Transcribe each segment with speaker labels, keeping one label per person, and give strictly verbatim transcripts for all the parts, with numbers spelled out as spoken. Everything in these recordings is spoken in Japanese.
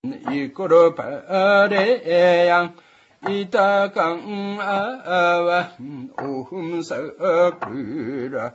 Speaker 1: 이끌어 바래양 이따강 아와 오흠사그라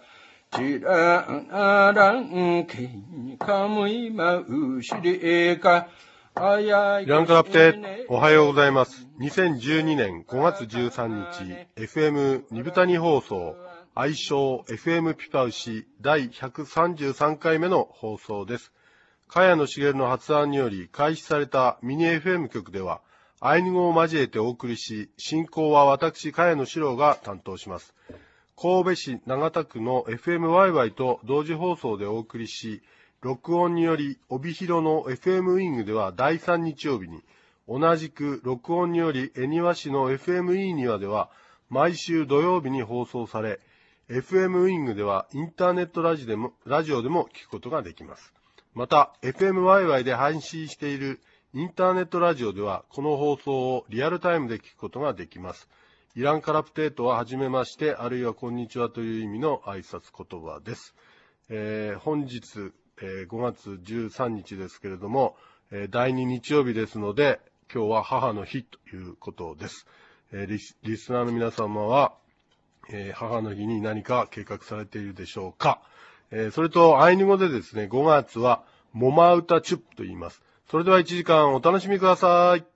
Speaker 1: 지랑아랑 케이카무이 마우시리가
Speaker 2: イランカラプテ、おはようございます。にせんじゅうにねんごがつじゅうさんにち、エフエム ニブタニ放送、愛称 エフエム ピパウシだいひゃくさんじゅうさんかいめの放送です。茅野茂の発案により開始されたミニ エフエム 局では、アイヌ語を交えてお送りし、進行は私、茅野史郎が担当します。神戸市長田区の エフエムワイワイ と同時放送でお送りし、録音により、帯広の エフエム ウィングではだいさん日曜日に、同じく録音により、恵庭市の エフエムイー 庭では、毎週土曜日に放送され、エフエム ウィングではインターネットラジオでも、ラジオでも聞くことができます。また、エフエムワイワイ で配信しているインターネットラジオでは、この放送をリアルタイムで聞くことができます。イランカラプテートははじめまして、あるいはこんにちはという意味の挨拶言葉です。えー、本日、ごがつじゅうさんにちですけれども、だいに日曜日ですので、今日は母の日ということです。リス、リスナーの皆様は、母の日に何か計画されているでしょうか。それと、アイヌ語でですね、ごがつは、モマウタチュップと言います。それではいちじかんお楽しみください。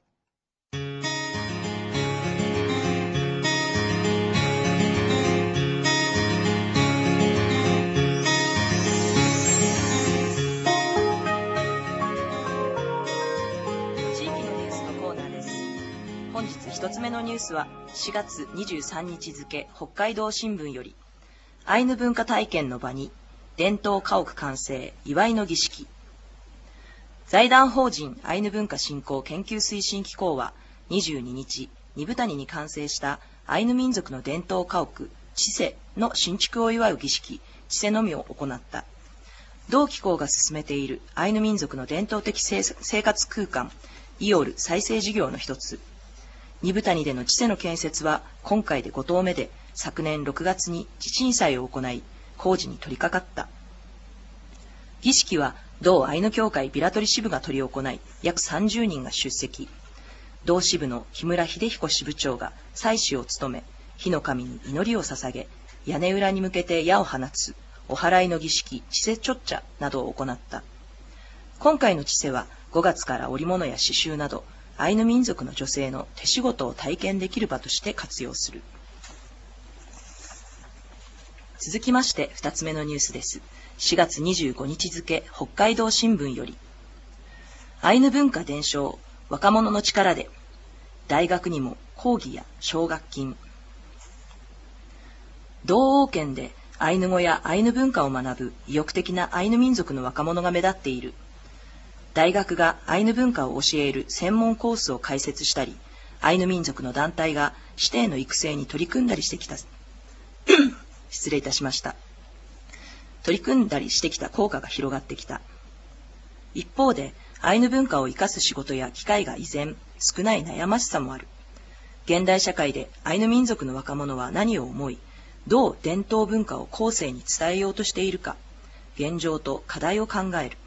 Speaker 3: 一つ目のニュースはしがつにじゅうさんにち付北海道新聞より、アイヌ文化体験の場に伝統家屋完成祝いの儀式。財団法人アイヌ文化振興研究推進機構はにじゅうににち、二部谷に完成したアイヌ民族の伝統家屋チセの新築を祝う儀式チセのみを行った。同機構が進めているアイヌ民族の伝統的生活空間イオル再生事業の一つ、二部谷でのチセの建設は今回でごとうめで、昨年ろくがつに地震祭を行い、工事に取り掛かった。儀式は同アイヌ協会ビラトリ支部が執り行い、約さんじゅうにんが出席。同支部の木村秀彦支部長が祭司を務め、火の神に祈りを捧げ、屋根裏に向けて矢を放つ、お祓いの儀式、チセチョッチャなどを行った。今回のチセはごがつから織物や刺繍など、アイヌ民族の女性の手仕事を体験できる場として活用する。続きましてふたつめのニュースです。しがつにじゅうごにち付北海道新聞より、アイヌ文化伝承若者の力で大学にも講義や奨学金。同王県でアイヌ語やアイヌ文化を学ぶ意欲的なアイヌ民族の若者が目立っている。大学がアイヌ文化を教える専門コースを開設したり、アイヌ民族の団体が指定の育成に取り組んだりしてきた。失礼いたしました。取り組んだりしてきた効果が広がってきた。一方で、アイヌ文化を生かす仕事や機会が依然少ない悩ましさもある。現代社会でアイヌ民族の若者は何を思い、どう伝統文化を後世に伝えようとしているか、現状と課題を考える。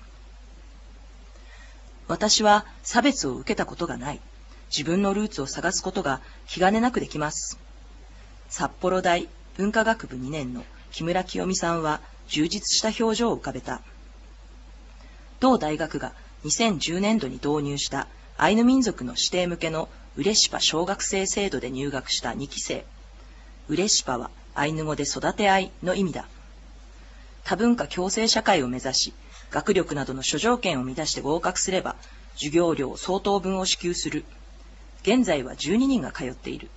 Speaker 3: 私は差別を受けたことがない。自分のルーツを探すことが気兼ねなくできます。札幌大文化学部にねんの木村清美さんは充実した表情を浮かべた。同大学がにせんじゅうねんどに導入したアイヌ民族の指定向けのウレシパ小学生制度で入学したにきせい。ウレシパはアイヌ語で育て合いの意味だ。多文化共生社会を目指し、学力などの諸条件を満たして合格すれば、授業料相当分を支給する。現在はじゅうににんが通っている。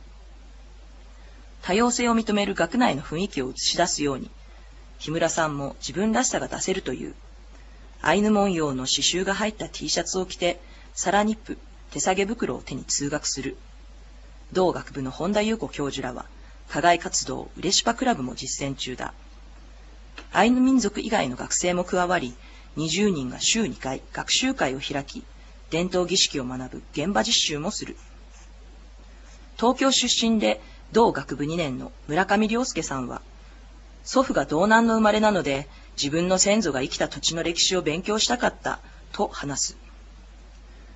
Speaker 3: 多様性を認める学内の雰囲気を映し出すように、木村さんも自分らしさが出せるという。アイヌ文様の刺繍が入った T シャツを着て、サラニップ、手提げ袋を手に通学する。同学部の本田優子教授らは、課外活動ウレシパクラブも実践中だ。アイヌ民族以外の学生も加わり、にじゅうにんが週にかい学習会を開き、伝統儀式を学ぶ現場実習もする。東京出身で同学部にねんの村上良介さんは、祖父が道南の生まれなので、自分の先祖が生きた土地の歴史を勉強したかったと話す。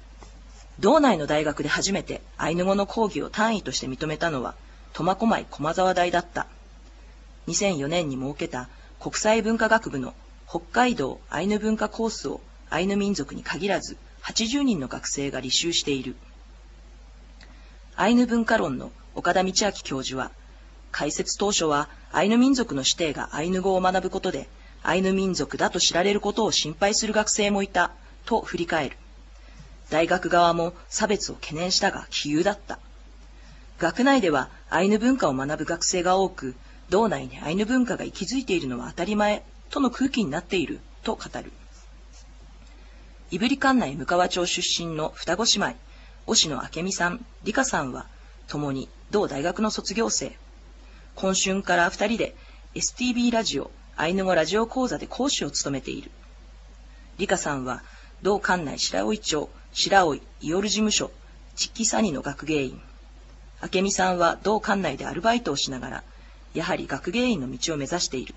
Speaker 3: 道内の大学で初めてアイヌ語の講義を単位として認めたのは苫小牧駒沢大だった。にせんよねんに設けた国際文化学部の北海道アイヌ文化コースをアイヌ民族に限らずはちじゅうにんの学生が履修している。アイヌ文化論の岡田道明教授は、開設当初はアイヌ民族の子弟がアイヌ語を学ぶことでアイヌ民族だと知られることを心配する学生もいたと振り返る。大学側も差別を懸念したが杞憂だった。学内ではアイヌ文化を学ぶ学生が多く、道内にアイヌ文化が息づいているのは当たり前との空気になっていると語る。胆振管内向川町出身の双子姉妹、押野明美さん、理香さんは共に同大学の卒業生。今春から二人で エスティービー ラジオ、アイヌ語ラジオ講座で講師を務めている。理香さんは同管内白老町、白老伊織事務所、チッキサニの学芸員。明美さんは同管内でアルバイトをしながら、やはり学芸員の道を目指している。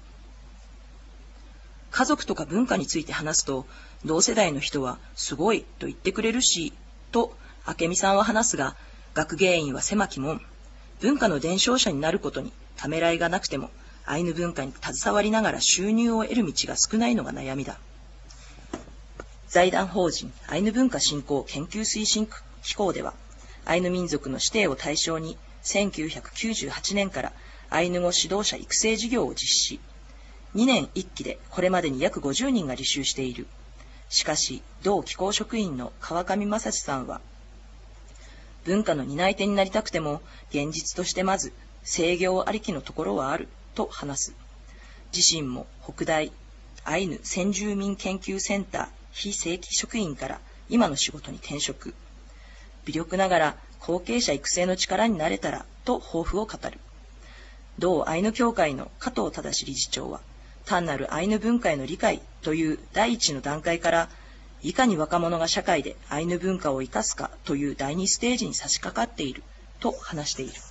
Speaker 3: 家族とか文化について話すと、同世代の人はすごいと言ってくれるし、と明美さんは話すが、学芸員は狭き門。文化の伝承者になることにためらいがなくても、アイヌ文化に携わりながら収入を得る道が少ないのが悩みだ。財団法人アイヌ文化振興研究推進機構では、アイヌ民族の子弟を対象にせんきゅうひゃくきゅうじゅうはちねんからアイヌ語指導者育成事業を実施。にねんいっきでこれまでに約ごじゅうにんが履修している。しかし、同機構職員の川上正史さんは、文化の担い手になりたくても、現実としてまず、制御ありきのところはある、と話す。自身も北大アイヌ先住民研究センター非正規職員から今の仕事に転職。微力ながら後継者育成の力になれたら、と抱負を語る。同アイヌ協会の加藤正理事長は、単なるアイヌ文化への理解という第一の段階から、いかに若者が社会でアイヌ文化を生かすかという第二ステージに差し掛かっていると話している。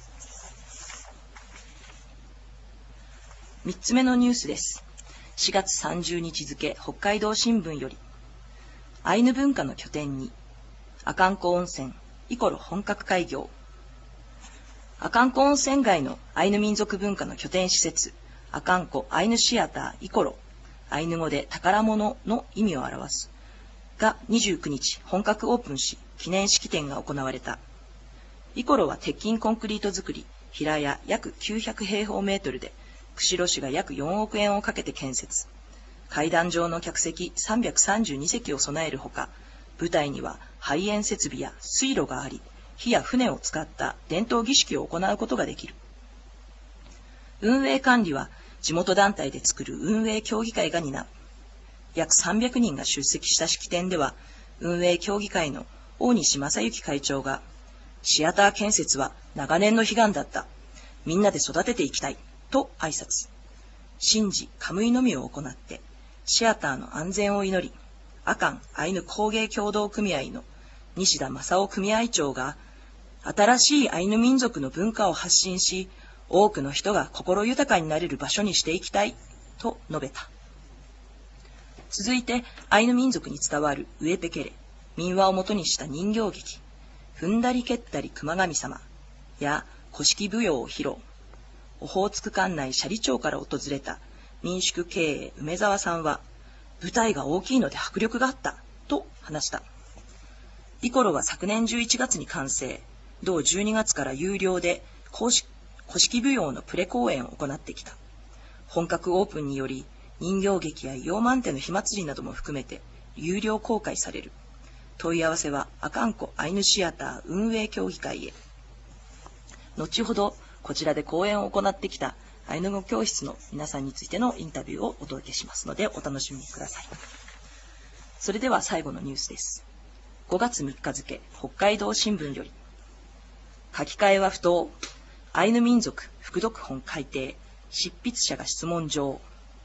Speaker 3: 三つ目のニュースです。しがつさんじゅうにち付北海道新聞より、アイヌ文化の拠点に、阿寒湖温泉、イコロ本格開業。阿寒湖温泉街のアイヌ民族文化の拠点施設、阿寒湖アイヌシアターイコロ、アイヌ語で宝物の意味を表す、がにじゅうくにち本格オープンし、記念式典が行われた。イコロは鉄筋コンクリート造り、平屋約きゅうひゃくへいほうメートルで、釧路市が約よんおくえんをかけて建設。階段状の客席さんびゃくさんじゅうにせきを備えるほか、舞台には排煙設備や水路があり、火や船を使った伝統儀式を行うことができる。運営管理は地元団体で作る運営協議会が担う。約さんびゃくにんが出席した式典では、運営協議会の大西正幸会長が、シアター建設は長年の悲願だった。みんなで育てていきたい。と挨拶。神事、カムイのみを行って、シアターの安全を祈り、阿寒アイヌ工芸協同組合の西田正夫組合長が、新しいアイヌ民族の文化を発信し、多くの人が心豊かになれる場所にしていきたい、と述べた。続いて、アイヌ民族に伝わるウエペケレ、民話をもとにした人形劇、踏んだり蹴ったり熊神様や古式舞踊を披露。オホーツク管内斜里町から訪れた民宿経営梅沢さんは、舞台が大きいので迫力があった、と話した。イコロは昨年じゅういちがつに完成、同じゅうにがつから有料で公式古式舞踊のプレ公演を行ってきた。本格オープンにより、人形劇やヨーマンテの火祭りなども含めて有料公開される。問い合わせは阿寒湖アイヌシアター運営協議会へ。後ほどこちらで講演を行ってきたアイヌ語教室の皆さんについてのインタビューをお届けしますのでお楽しみください。それでは最後のニュースです。ごがつみっか付北海道新聞より、書き換えは不当。アイヌ民族副読本改訂、執筆者が質問状。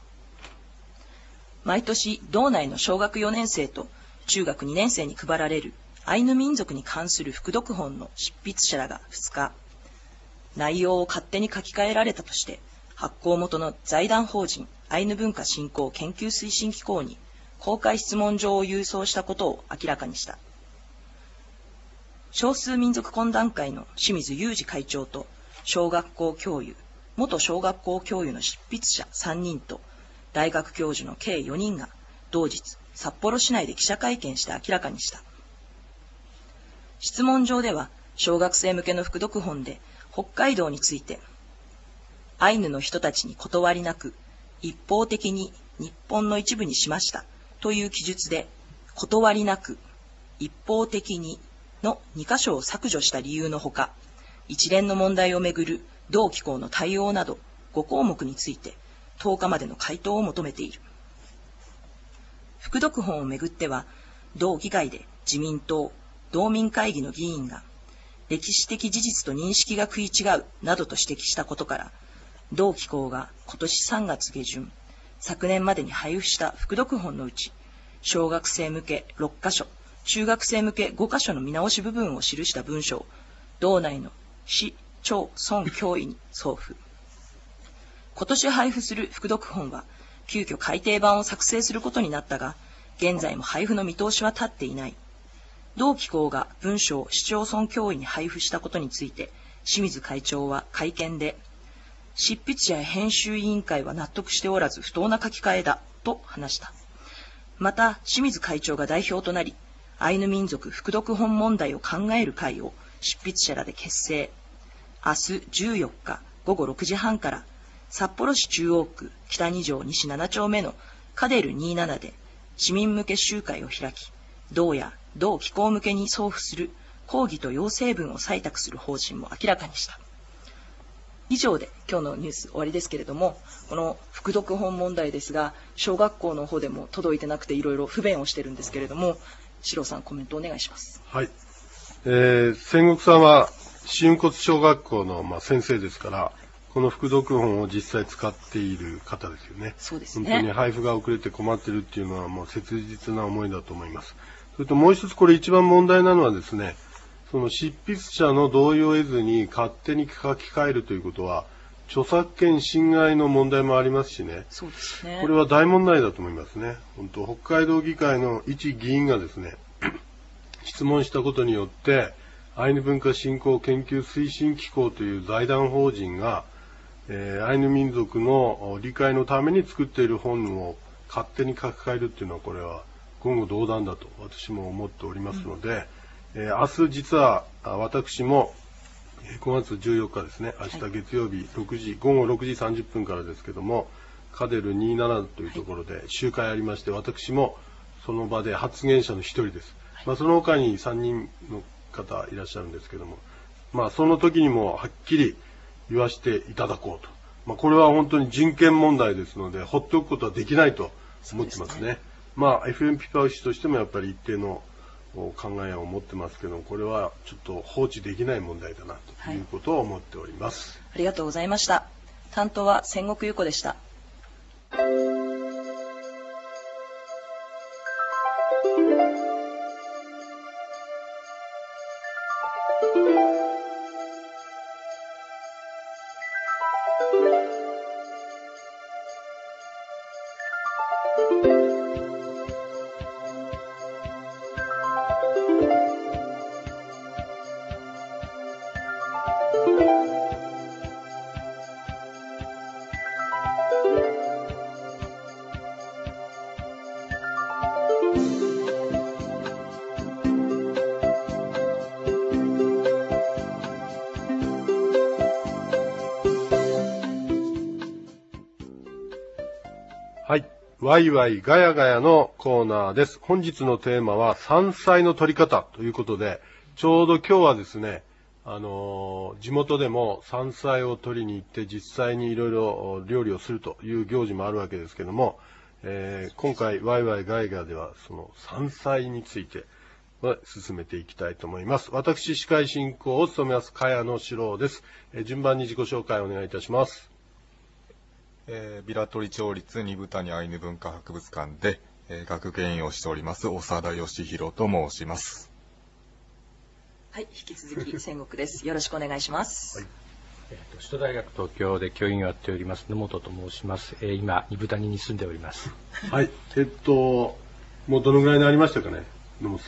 Speaker 3: 毎年、道内の小学よねんせいと中学にねんせいに配られるアイヌ民族に関する副読本の執筆者らがふつか、内容を勝手に書き換えられたとして、発行元の財団法人アイヌ文化振興研究推進機構に公開質問状を郵送したことを明らかにした。 少数民族懇談会の清水雄二会長と小学校教諭、元小学校教諭の執筆者さんにんと大学教授の計よにんが同日札幌市内で記者会見して明らかにした。質問状では小学生向けの副読本で北海道についてアイヌの人たちに断りなく一方的に日本の一部にしましたという記述で断りなく一方的にのに箇所を削除した理由のほか、一連の問題をめぐる同機構の対応などご項目についてとおかまでの回答を求めている。副読本をめぐっては、同議会で自民党、道民会議の議員が歴史的事実と認識が食い違うなどと指摘したことから、同機構が今年さんがつげじゅん、昨年までに配布した副読本のうち、小学生向けろっかしょ、中学生向けごかしょの見直し部分を記した文書を、道内の市、町、村教委に送付。今年配布する副読本は、急遽改訂版を作成することになったが、現在も配布の見通しは立っていない。同機構が文書を市町村教委に配布したことについて、清水会長は会見で、執筆者や編集委員会は納得しておらず不当な書き換えだと話した。また、清水会長が代表となり、アイヌ民族副読本問題を考える会を執筆者らで結成。明日じゅうよっかごごろくじはんから札幌市中央区北に条西ななちょうめのカデルにじゅうななで市民向け集会を開き、道や同機構向けに送付する抗議と要請文を採択する方針も明らかにした。以上で今日のニュース終わりですけれども、この副読本問題ですが、小学校の方でも届いてなくていろいろ不便をしてるんですけれども、四郎さんコメントお願いします。
Speaker 2: はい。えー、仙国さんは新骨小学校の、まあ、先生ですから、この副読本を実際使っている方ですよね。
Speaker 3: そうですね。
Speaker 2: 本当に配布が遅れて困っているっていうのはもう切実な思いだと思います。それともう一つこれ一番問題なのはですね、その執筆者の同意を得ずに勝手に書き換えるということは、著作権侵害の問題もありますしね。
Speaker 3: そうですね。
Speaker 2: これは大問題だと思いますね。本当、北海道議会の一議員がですね、質問したことによって、アイヌ文化振興研究推進機構という財団法人が、えー、アイヌ民族の理解のために作っている本を勝手に書き換えるっていうのは、これは言語道断だと私も思っておりますので、うん、えー、明日実は私もごがつじゅうよっかですね、明日月曜日ろくじ、ごごろくじさんじゅっぷんからですけども、カデルにじゅうななというところで集会ありまして、私もその場で発言者の一人です。まあ、その他にさんにんの方いらっしゃるんですけども、まあ、その時にもはっきり言わせていただこうと。まあ、これは本当に人権問題ですので、放っておくことはできないと思ってますね。まあ、エフエム ピパウシとしてもやっぱり一定の考えを持ってますけど、これはちょっと放置できない問題だなということを思っております。
Speaker 3: はい、ありがとうございました。担当は千石優子でした。
Speaker 2: はい。ワイワイガヤガヤのコーナーです。本日のテーマは山菜の取り方ということで、ちょうど今日はですね、あのー、地元でも山菜を取りに行って実際にいろいろ料理をするという行事もあるわけですけども、えー、今回ワイワイガヤガヤではその山菜について進めていきたいと思います。私、司会進行を務めます茅野史郎です。えー、順番に自己紹介をお願いいたします。
Speaker 4: えー、平取町立二部谷アイヌ文化博物館で、えー、学芸員をしております長田義弘と申します。
Speaker 3: はい、引き続き千石です。よろしくお願いします。はい、
Speaker 1: えー、と首都大学東京で教員をやっております野本と申します。えー、今二部谷に住んでおります。
Speaker 2: はい、えっともうどのぐらいになりましたかね、野本さんは。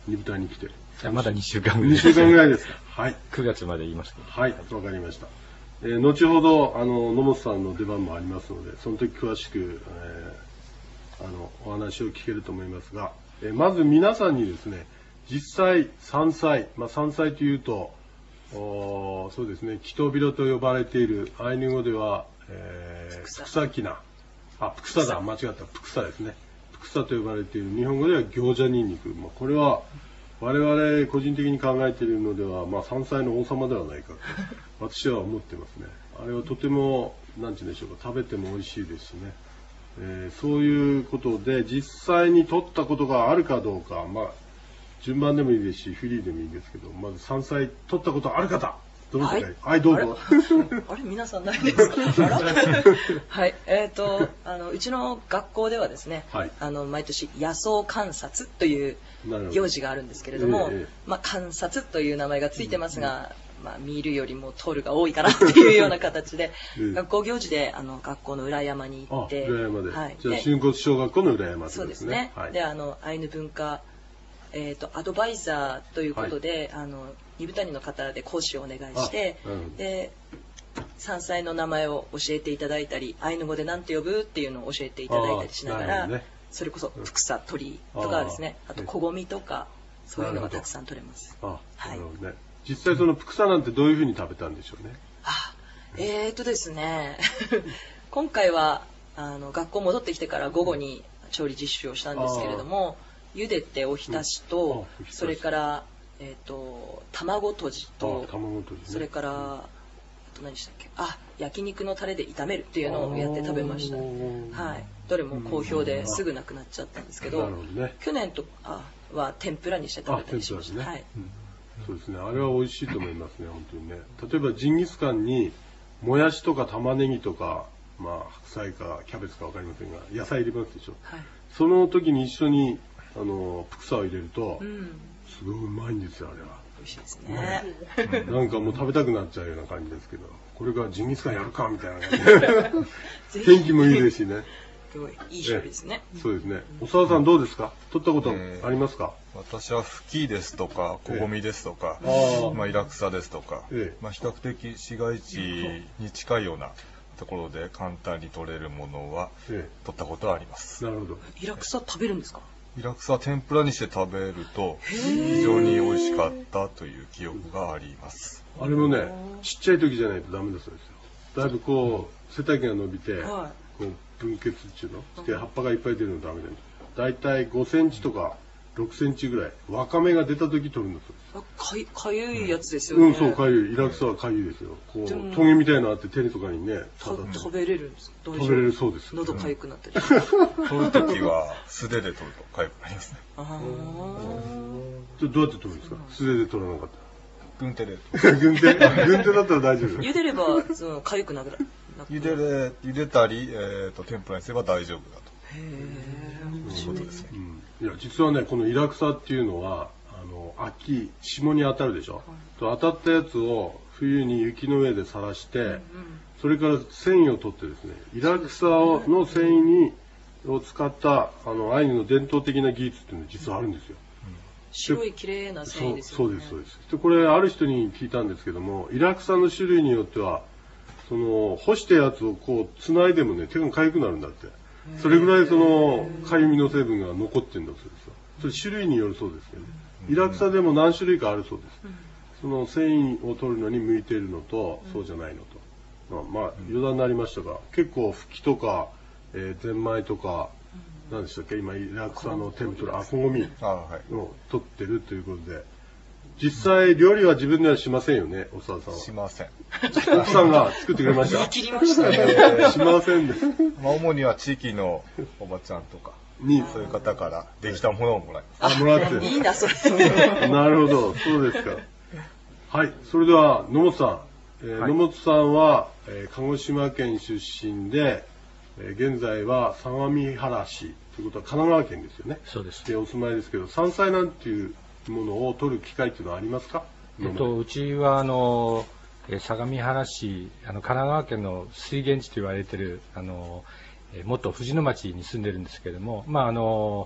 Speaker 2: 二部隊に来て。
Speaker 1: いやまだにしゅうかんぐらい
Speaker 2: にしゅうかんぐらいですか。はい。
Speaker 1: くがつまで言いますけど。
Speaker 2: はい、わかりました。えー、後ほど、あの、野本さんの出番もありますので、その時詳しく、えー、あの、お話を聞けると思いますが、えー、まず皆さんにですね、実際山菜、まあ、山菜というと、おそうですね、キトビロと呼ばれているアイヌ語では、えー、プクサキナ、あ、プクサだ、間違った、プクサですね。プクサと呼ばれている、日本語では行者ニンニク。まあ、これは、我々個人的に考えているのでは、まあ、山菜の王様ではないかと、私は思ってますね。あれはとても、なんて言うんでしょうか、食べても美味しいですしね。えー、そういうことで、実際に取ったことがあるかどうか、まあ、順番でもいいですし、フリーでもいいんですけど、まず山菜取ったことある方、どうぞ、はい、はい、どうぞ。
Speaker 3: あれ、あれ皆さんないですか？はい、えっ、ー、と、あの、うちの学校ではですね、はい、あの、毎年野草観察という行事があるんですけれども、えーえー、まあ、観察という名前がついてますが、うん、まあ、見るよりも取るが多いかなっていうような形で、えー、学校行事で、あの、学校の裏山に行って、
Speaker 2: 裏山で。はい、じゃあ、新骨小学校の裏山ですね。
Speaker 3: そうですね。はい、で、あの、アイヌ文化、えーと、アドバイザーということで、はい、あの二部谷の方で講師をお願いして、で山菜の名前を教えていただいたり、アイヌ語で何て呼ぶっていうのを教えていただいたりしながら、ね、それこそプクサ鳥とかですね、あと小ゴミとかそういうのがたくさん取れます。
Speaker 2: あ、はい、なるほどね。実際そのプクサなんてどういうふうに食べたんでしょうね。
Speaker 3: あ、えーとですね今回はあの学校戻ってきてから午後に調理実習をしたんですけれども、茹でておひたしと、うん、それから、えー、と卵とじと、
Speaker 2: 卵とじね、
Speaker 3: それからあと何でしたっけ、あ、焼肉のタレで炒めるっていうのをやって食べました。はい、どれも好評ですぐなくなっちゃったんですけど、どね、去年とあは天ぷらにして食べたりしました。ね、はい、うん、
Speaker 2: そうですね、あれは美味しいと思いますね、本当にね。例えばジンギスカンにもやしとか玉ねぎとか、まあ白菜かキャベツか分かりませんが野菜入れますでしょ。はい、その時に一緒にあのプクサを入れると、うん、すごいうまいんですよ、あれは。
Speaker 3: 美味しいですね。
Speaker 2: なんかもう食べたくなっちゃうような感じですけど、これがジンギスカンやるかみたいな感じで天気もいいですしね。
Speaker 3: すごいいい勝利ですね。
Speaker 2: そうですね。お澤さんどうですか？取ったことありますか？
Speaker 4: えー、私はフキですとか小ゴミですとか、えー、まあイラクサですとか、えー、まあ比較的市街地に近いようなところで簡単に取れるものは取ったことはあります。
Speaker 2: なるほど。
Speaker 3: イラクサ食べるんですか？
Speaker 4: イラクサは天ぷらにして食べると非常に美味しかったという記憶があります。
Speaker 2: あれもね、ちっちゃい時じゃないとダメだそうですよ。だいぶこう背丈が伸びて、はい、こう分血っていうのして葉っぱがいっぱい出るのダメだよ。だいたいごセンチとかろくセンチぐらい、わかめが出た時取るんだそうです。
Speaker 3: かゆ、かゆいやつですよね。
Speaker 2: うん、そう、かゆい。イラクサはかゆいですよ。こうトゲみたいなのあって手とかにね、
Speaker 3: 食べれるんですか？
Speaker 2: 食べれるそうです。
Speaker 3: 喉かゆくなったり。
Speaker 4: 取る時は素手で取るとかゆくなりますね。ああ。
Speaker 2: どうやって取るんですか？素手で取らなかった。
Speaker 4: 軍手で。
Speaker 2: 軍手？軍手だったら大丈夫。
Speaker 3: 茹でればそのかゆくなくなる。
Speaker 4: 茹でれ茹でたり、えっと天ぷらにすれば大丈夫だと。へえ。そういうことですね。
Speaker 2: いや実はね、このイラクサっていうのはあの秋霜に当たるでしょ、はい、と当たったやつを冬に雪の上でさらして、うんうん、それから繊維を取ってですね、イラクサの繊維にを使ったあのアイヌの伝統的な技術っていうのが実はあるんですよ。うん、
Speaker 3: 白い綺麗な繊維ですよね。
Speaker 2: そうですそうです。でこれある人に聞いたんですけども、イラクサの種類によってはその干したやつをこうつないでもね手が痒くなるんだって。それぐらいそのかゆみの成分が残ってるんだそうですよ。それ種類によるそうですけど、イラクサでも何種類かあるそうです。その繊維を取るのに向いているのと、そうじゃないのと。まあ、まあ、余談になりましたが、結構フキとか、えー、ゼンマイとか、何でしたっけ、今イラクサの天ぷら、あ、小ゴミを取ってるということで、実際料理は自分ではしませんよね、お澤さんは。
Speaker 4: しません。
Speaker 2: 奥さんが作ってくれました。
Speaker 3: 言い切りましたね。
Speaker 2: しませんね。
Speaker 4: まあ主には地域のおばちゃんとかにそういう方からできたものをもらいます。
Speaker 2: あ、もらってる。
Speaker 3: いいなそれ。
Speaker 2: なるほど、そうですか。はい、それでは野本さん、えーはい、野本さんは、えー、鹿児島県出身で、えー、現在は相模原市ということは神奈川県ですよね。
Speaker 1: そうです。
Speaker 2: でお住まいですけど、山菜なんていうものを取る機会っていうのはありますか？
Speaker 1: えっと、うちはあの相模原市、あの神奈川県の水源地と言われているあの元藤野町に住んでるんですけれども、まああの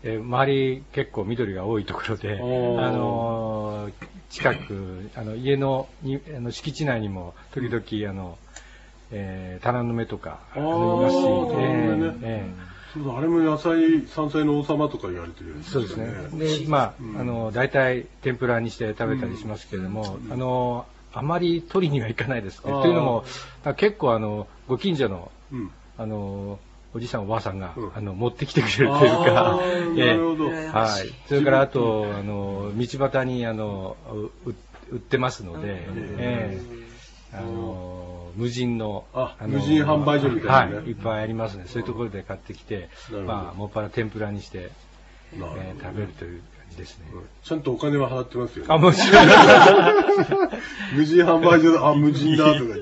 Speaker 1: えー、周り結構緑が多いところで、あのー、近く、あの家のにあの敷地内にも時々、あの、えー、タラの芽とかありますし、え
Speaker 2: ーえー、そうだ、あれも野菜、山菜の王様とか言われてるよね。
Speaker 1: そうですね。で、まあ、うん、あの、大体天ぷらにして食べたりしますけれども、うん、あの、あまり取りにはいかないですね。というのも、結構あの、ご近所の、うん、あの、おじさんおばあさんが、うん、あの持ってきてくれるというか、
Speaker 2: なるほど、
Speaker 1: はい。それからあとあの道端にあの売ってますので、えー、あの無人の
Speaker 2: あの無人販売所みたいなね、
Speaker 1: はい、いっぱいありますね。そういうところで買ってきて、まあもっぱら天ぷらにして、えー、食べるという感じですね。
Speaker 2: ちゃんとお金は払ってますよね。
Speaker 1: あ、もちろん。
Speaker 2: 無人販売所、あ、無人だとか言って。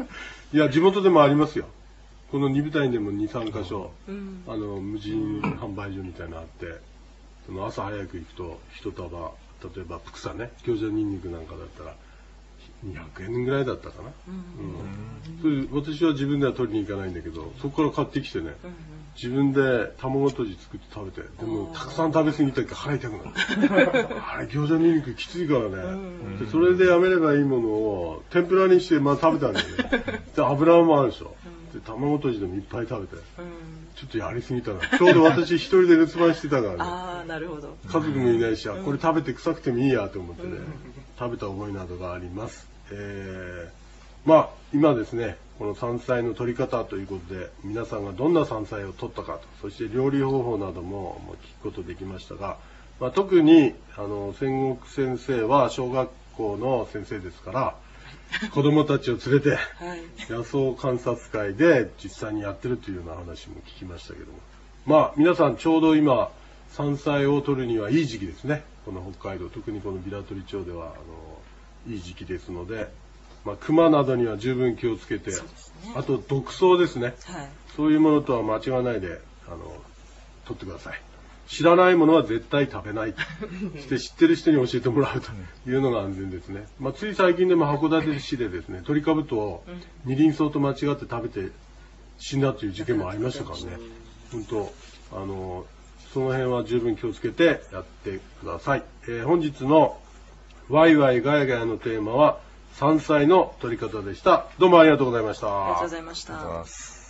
Speaker 2: いや、地元でもありますよ。この二部隊でもに、さんかしょ、うん、あの無人販売所みたいなのあって、その朝早く行くと一束、例えばプクサね、餃子ニンニクなんかだったらにひゃくえんぐらいだったかな。うんうん、それ私は自分では取りに行かないんだけど、そこから買ってきてね、うん、自分で卵とじ作って食べて、でもたくさん食べ過ぎたから腹痛くなる。あれ餃子ニンニクきついからね、うん、でそれでやめればいいものを天ぷらにしてまあ食べたんだよね。で油もあるでしょ。で卵とじでもいっぱい食べて、うん、ちょっとやりすぎたな。ちょうど私一人で留守番してたからね。
Speaker 3: ああ、なるほど。
Speaker 2: 家族もいないし、うん、これ食べて臭くてもいいやと思ってね、うん、食べた覚えなどがあります。えー、まあ今ですね、この山菜の取り方ということで、皆さんがどんな山菜を取ったかと、そして料理方法なども聞くことできましたが、まあ、特にあの仙石先生は小学校の先生ですから、子供たちを連れて、はい、野草観察会で実際にやってるというような話も聞きましたけども、まあ皆さんちょうど今山菜を取るにはいい時期ですね。この北海道、特にこの平取町ではあのいい時期ですので、まあ、熊などには十分気をつけて、ね、あと毒草ですね、はい、そういうものとは間違わないであの取ってください。知らないものは絶対食べないして知ってる人に教えてもらうというのが安全ですね。まあ、つい最近でも函館市でですね、トリカブトを二輪草と間違って食べて死んだという事件もありましたからね。本当あのその辺は十分気をつけてやってください。えー、本日のワイワイガヤガヤのテーマは山菜の取り方でした。どうもありがとうございました。
Speaker 3: ありがとうございました。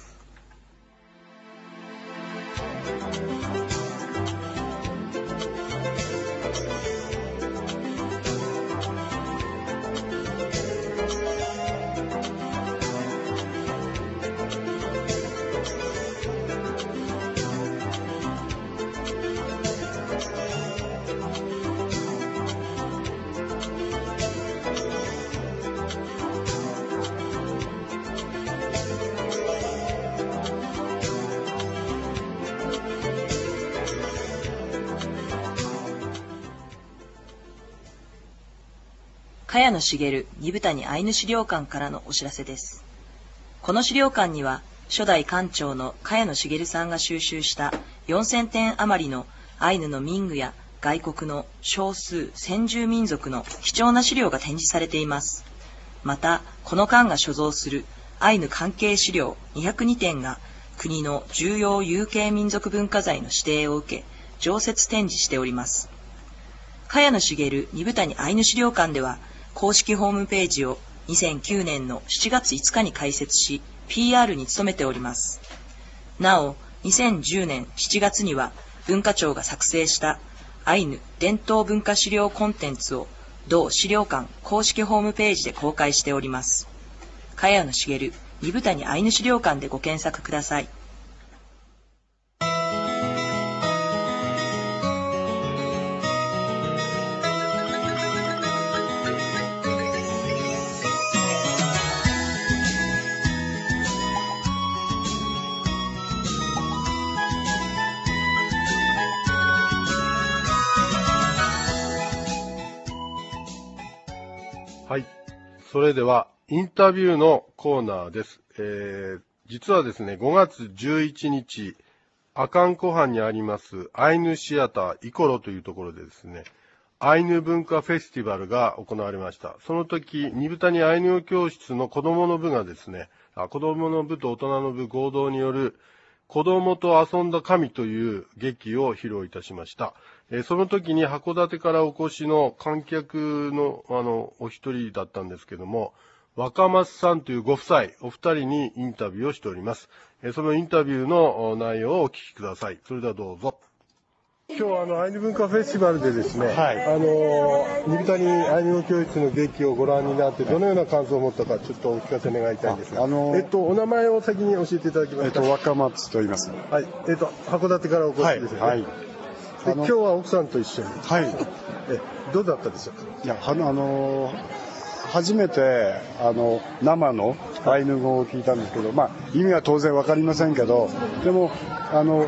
Speaker 3: 茅野茂二部谷アイヌ資料館からのお知らせです。この資料館には、初代館長の茅野茂さんが収集したよんせんてん余りのアイヌの民具や外国の少数先住民族の貴重な資料が展示されています。また、この館が所蔵するアイヌ関係資料にひゃくにてんが国の重要有形民族文化財の指定を受け、常設展示しております。茅野茂二部谷アイヌ資料館では、公式ホームページをにせんきゅうねんのしちがついつかに開設し、ピーアール に努めております。なお、にせんじゅうねんしちがつには文化庁が作成したアイヌ伝統文化資料コンテンツを同資料館公式ホームページで公開しております。茅野茂二部谷アイヌ資料館でご検索ください。
Speaker 2: はい。それでは、インタビューのコーナーです。えー、実はですね、ごがつじゅういちにち、阿寒湖畔にあります、アイヌシアターイコロというところでですね、アイヌ文化フェスティバルが行われました。その時、二部谷アイヌ語教室の子供の部がですね、あ子供の部と大人の部合同による子供と遊んだ神という劇を披露いたしました。えー、その時に函館からお越しの観客の、あの、お一人だったんですけども、若松さんというご夫妻、お二人にインタビューをしております。えー、そのインタビューの内容をお聞きください。それではどうぞ。今日はあのアイヌ文化フェスティバルでですね、はい、あの二部谷アイヌ語教室の劇をご覧になってどのような感想を持ったかちょっとお聞かせ願いたいんですが、あのえっとお名前を先に教えていただきますか。
Speaker 5: えっと若松と言います。
Speaker 2: はい。えっと函館からお越しですよね。はい。はい、で今日は奥さんと一緒に。はい。えどうだったでしょうか。
Speaker 5: いやあのあの初めてあの生のアイヌ語を聞いたんですけど、まあ意味は当然わかりませんけど、でもあの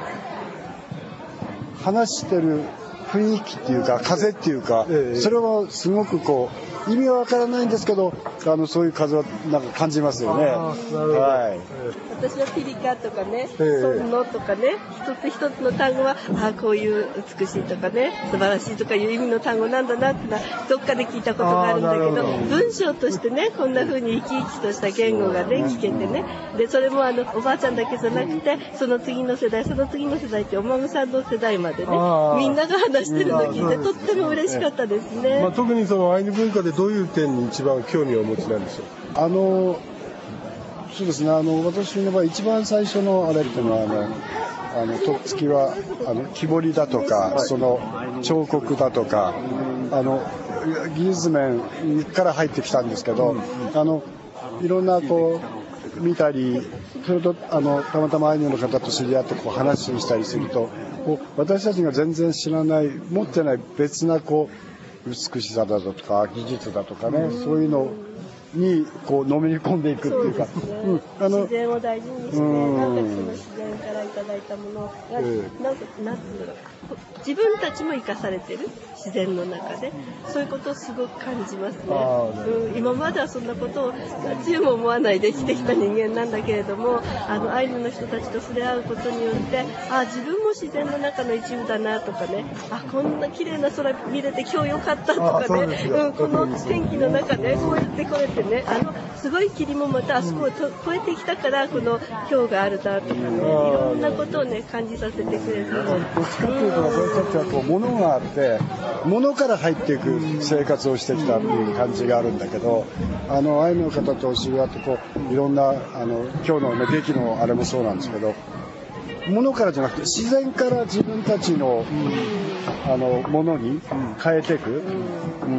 Speaker 5: 話してる雰囲気っていうか風っていうか、ええ、それはすごくこう意味はわからないんですけど、あのそういう風はなんか感じますよね。はい。
Speaker 6: 私はピリカとかね、ソンノとかね、一つ一つの単語はああこういう美しいとかね、素晴らしいとかいう意味の単語なんだなってのはどっかで聞いたことがあるんだけど、文章としてねこんな風に生き生きとした言語がね聞けてね、でそれもあのおばあちゃんだけじゃなくてその次の世代その次の世代ってお孫さんの世代までねみんなが話してるのを聞いてとっても嬉しかったですね。
Speaker 2: まあ、特にそのアイヌ文化でどういう点に一番興味をお持ちなんでしょう。
Speaker 5: あのそうですね、あの私の場合一番最初のあれっていうのはあのあのとっつきはあの木彫りだとか、はい、その彫刻だとかあの技術面から入ってきたんですけど、あのいろんなこう見たりそれとあのたまたまアイヌの方と知り合ってこう話したりするとこう私たちが全然知らない持ってない別なこう美しさだとか技術だとかね、そういうのにこうのめり込んでいくっていうか、
Speaker 6: うん、あの自然を大事にして、なんかその自然からいただいたものが、えー、なんかなんていうの自分たちも生かされてる自然の中でそういうことをすごく感じますね。うん、今まではそんなことを強も思わないで生きてきた人間なんだけれども、あのアイヌの人たちと触れ合うことによってあ自分も自然の中の一部だなとかね、あこんな綺麗な空見れて今日よかったとかね、うん、この天気の中でこうやってこうやってね、あのすごい霧もまたあそこをと越えてきたからこの今日があるだとかね、いろんなことをね感じさせてくれる。
Speaker 5: どっちかっていうと私たちはこう物があって物から入っていく生活をしてきたっていう感じがあるんだけど、あのアイヌの方と知り合ってこういろんなあの今日の、ね、劇のあれもそうなんですけど、物からじゃなくて自然から自分たちの、うん、あのものに変えていく、うん、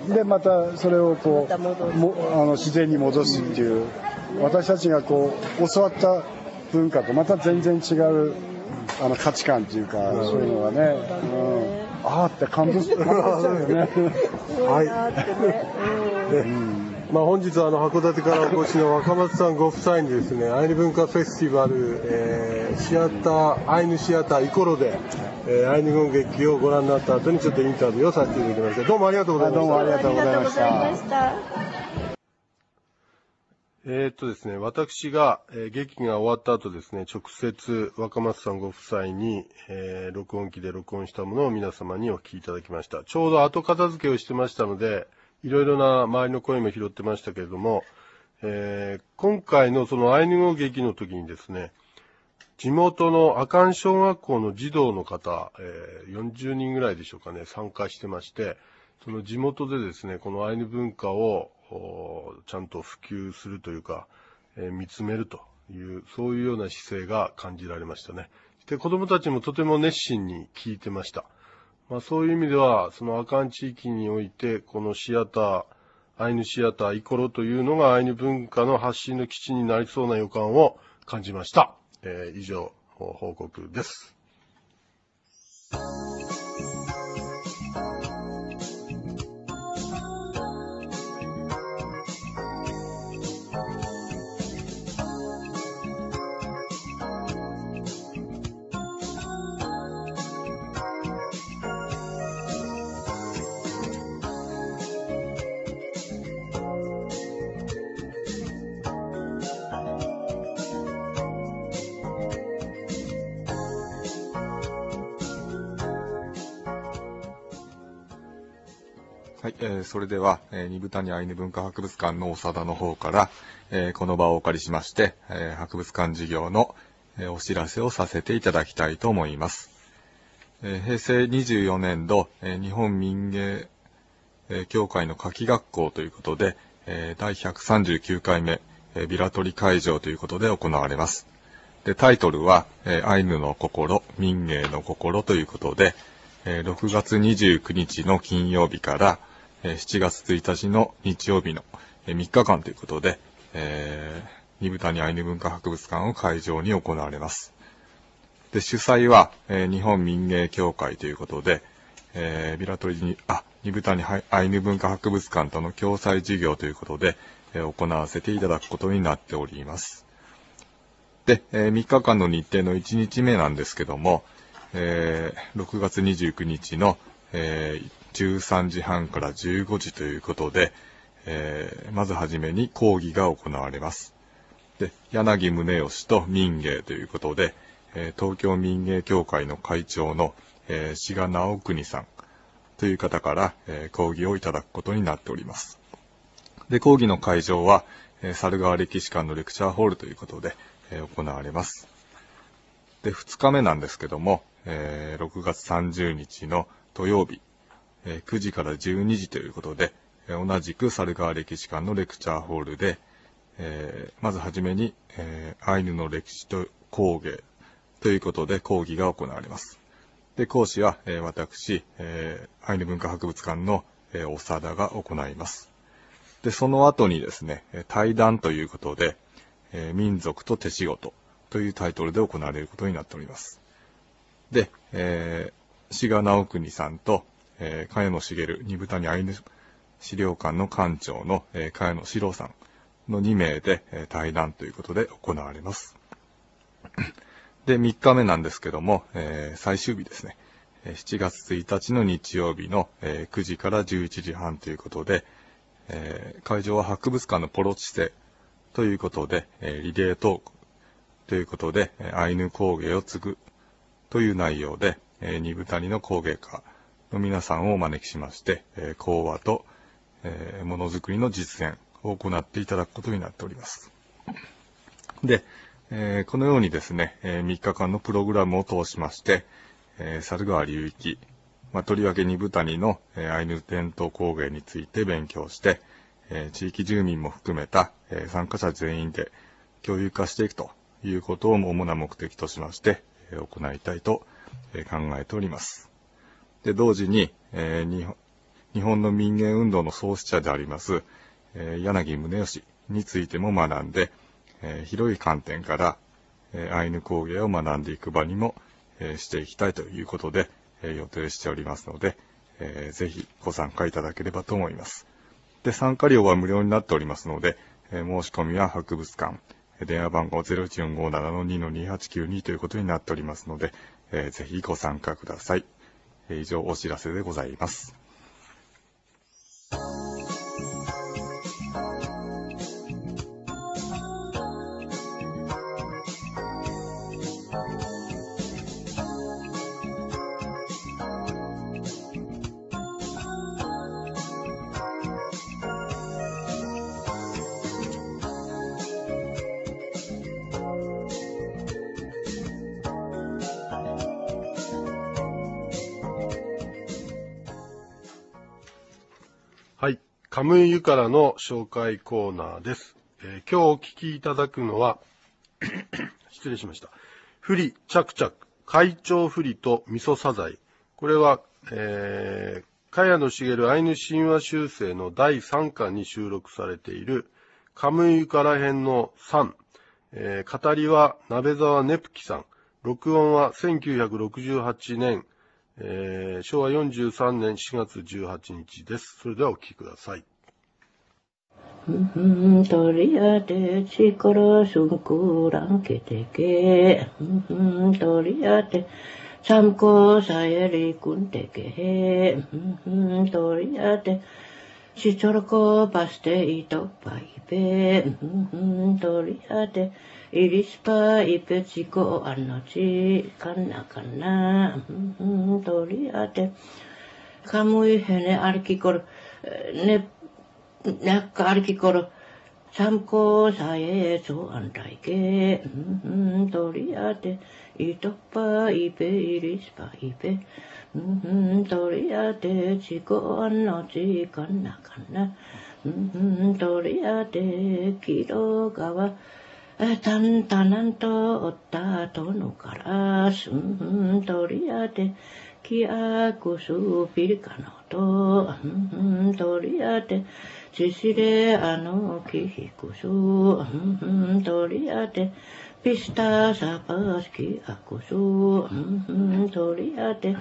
Speaker 5: でまたそれをこうもあの自然に戻すっていう、私たちがこう教わった文化とまた全然違うあの価値観っていうか、うん、そういうのがね、うん、あーって感動しちゃうよね。
Speaker 2: はい。うん、まあ本日はあの函館からお越しの若松さんご夫妻にですね、アイヌ文化フェスティバル、えー、シアターアイヌシアターイコロで、えー、アイヌ語劇をご覧になった後にちょっとインタビューをさせていただきました。どうもありがとうございました。
Speaker 5: どうもありがとうございました。
Speaker 2: えーっとですね、私が、えー、劇が終わった後ですね、直接若松さんご夫妻に、えー、録音機で録音したものを皆様にお聞きいただきました。ちょうど後片付けをしてましたので、いろいろな周りの声も拾ってましたけれども、えー、今回のそのアイヌ語劇の時にですね、地元の阿寒小学校の児童の方、えー、よんじゅうにんぐらいでしょうかね、参加してまして、その地元でですね、このアイヌ文化をちゃんと普及するというか、えー、見つめるという、そういうような姿勢が感じられましたね。で、子供たちもとても熱心に聞いてました。まあそういう意味では、その阿寒地域において、このシアター、アイヌシアターイコロというのがアイヌ文化の発信の基地になりそうな予感を感じました。えー、以上、報告です。
Speaker 4: はい、えー、それでは、えー、二部谷アイヌ文化博物館の長田の方から、えー、この場をお借りしまして、えー、博物館事業の、 えー、お知らせをさせていただきたいと思います。えー、平成にじゅうよねんど、えー、日本民芸、えー、協会の夏季学校ということで、えー、だいひゃくさんじゅうきゅうかいめ、えー、ビラ取り会場ということで行われます。で、タイトルは、えー、アイヌの心、民芸の心ということで、えー、ろくがつにじゅうくにちの金曜日から、えー、しちがつついたちの日曜日の、えー、みっかかんということで、えー、二部谷アイヌ文化博物館を会場に行われます。で、主催は、えー、日本民芸協会ということで、えー、ビラ取りに、あ、二部谷アイヌ文化博物館との共催事業ということで、えー、行わせていただくことになっております。で、えー、みっかかんの日程のいちにちめなんですけども、えー、ろくがつにじゅうくにちの、えー、じゅうさんじはんからじゅうごじということで、えー、まずはじめに講義が行われます。で、柳宗義と民芸ということで、えー、東京民芸協会の会長の、えー、志賀直国さんという方から、えー、講義をいただくことになっております。で、講義の会場は、えー、猿川歴史館のレクチャーホールということで、えー、行われます。で、ふつかめなんですけども、えー、ろくがつさんじゅうにちの土曜日、えー、くじからじゅうにじということで、えー、同じく猿川歴史館のレクチャーホールで、えー、まずはじめに、えー、アイヌの歴史と工芸ということで講義が行われます。で、講師は、えー、私、えー、アイヌ文化博物館の、えー、長田が行います。で、その後にですね、対談ということで、えー、民族と手仕事というタイトルで行われることになっております。で、えー、志賀直国さんと、えー、茅野茂、二部谷アイヌ資料館の館長の、えー、茅野史郎さんのにめいで、えー、対談ということで行われます。で、みっかめなんですけども、えー、最終日ですね、しちがつついたちの日曜日の、えー、くじからじゅういちじはんということで、えー、会場は博物館のポロチセということで、えー、リレートークということで、アイヌ工芸を継ぐという内容で、えー、二部谷の工芸家の皆さんをお招きしまして、えー、講話と、えー、ものづくりの実演を行っていただくことになっております。で、えー、このようにですね、えー、みっかかんのプログラムを通しまして、えー、猿川流域、まあ、とりわけ二部谷の、えー、アイヌ伝統工芸について勉強して、えー、地域住民も含めた、えー、参加者全員で共有化していくということを主な目的としまして、えー、行いたいと、えー、考えております。で、同時に、えー、日本、日本の民芸運動の創始者であります、えー、柳宗悦についても学んで、えー、広い観点から、えー、アイヌ工芸を学んでいく場にも、えー、していきたいということで、えー、予定しておりますので、えー、ぜひご参加いただければと思います。で、参加料は無料になっておりますので、えー、申し込みは博物館、電話番号 ゼロいちよんごななのにのにはちきゅうに ということになっておりますので、えー、ぜひご参加ください。えー、以上お知らせでございます。
Speaker 2: はい。カムイユからの紹介コーナーです。えー、今日お聞きいただくのは、失礼しました。フリ、チャクチャク、海鳥フリと味噌サザエ。これは、えー、茅野茂アイヌ神話集成のだいさんかんに収録されている、カムイユから編のさん。えー、語りは鍋沢ネプキさん。録音はせんきゅうひゃくろくじゅうはちねん、えー、しょうわよんじゅうさんねんしがつじゅうはちにちです。それではお聞きください。
Speaker 7: とりあてちころすんくらんけてけとりあてさんこさえりくんてけとりあてしちょろこパステイトパイペとりあてイリスパイペチコあのちかなかなとりあてカムイヘネ歩きこるねなんか歩きこる 참고사에 조안다이게 도리아데 이덕바 이베 이리스바 이베 도리아데 지고안너지 간나간나 도리아데 기로가와 단단한또 얻다 도누가라스 도리아데 기아구수 비리카노도 도리아데 지시레 아노 기히구수 도리아데 피스타 사파스 기아구수 도리아데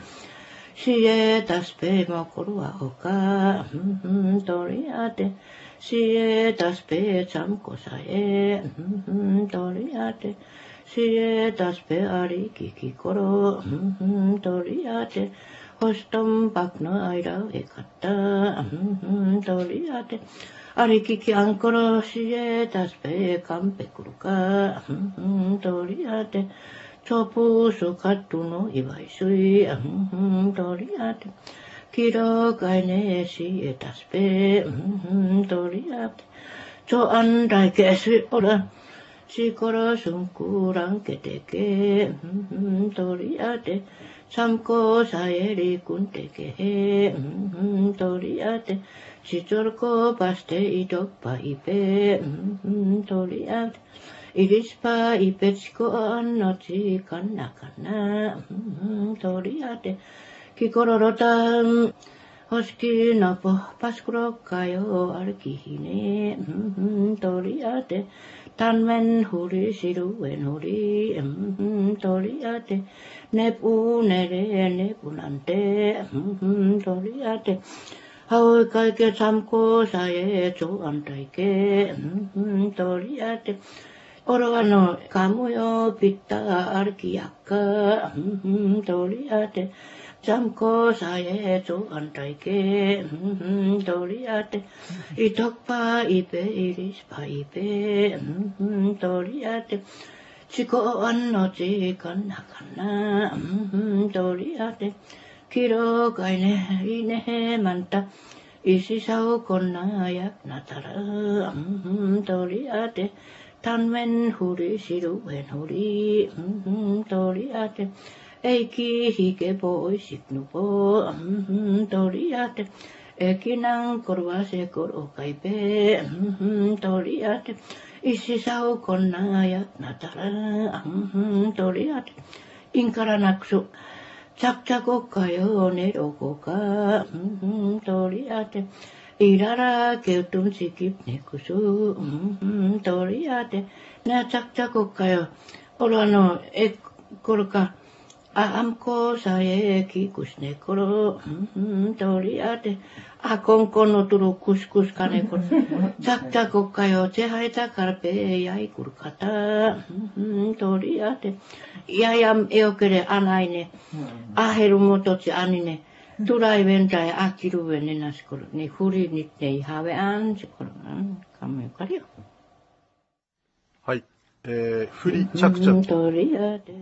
Speaker 7: 시에 다스페 모코루아 오카 도리아데 시에 다스페 참고사에 도리아데 시에 다스페 아리키 기코로 도리아데 호스톰 박너 아이라에 갔다 도리아데 아리키키 안코로 시에 다스페 감페쿠루카 도리아데 초푸수 카투노 이바이수이 도리아데 기로가이네 시에 다스페 도리아데 조안다이케스 오라 시코로 숨꾸랑 게테게 도리아데 참고 사예리 군테게 도리아데 지졸코 바스테 이덕바 이베 도리아데 이리스파 이베 치고 안너지 간나간나 도리아데 기코로로다 호스키 나포 파스쿠로카요 알기히네 도리아데 단웬 후리 시루웬 후리 도리아데 네부네레 네부난데 도리아데 하울까이게 참고 사에 조안다이게 도리아데 오로가노 가무요 빗다 알기야까 도리아데 참고 사에 조안다이게 도리아데 이덕파 이베 이리스파 이베 도리아데 지고 안너지 간나간나 도리아데 기로가이네 이네 만다 이시사오 건나약 나타라 도리아데 단웬 후리 시루웬 후리 도리아데 에이키 히게 보이식누보 도리아데 에키낭 코르와세 코로카이베 도리아데 이시사오 건나약 나타라 도리아데 인카라낙수 작자고가요 내려고가 도리아데 이라라 개우tumsikip네쿠수 도리아데 나 작자고가요 오라노 에 코르카 아암코 사에 기쿠스네코로 도리아데 아콘코노투루 쿠스쿠스카네코로 작자고가요 제하이다 카르페 야이쿠르카타 도리아데 야얌 에오케레 아나이네 아헤루모토치 아니네 두라이벤타에 아키루베네 나시코로 네 후리니테 하베 안시코로 가메카리요.
Speaker 2: はい。えー、振り着々と入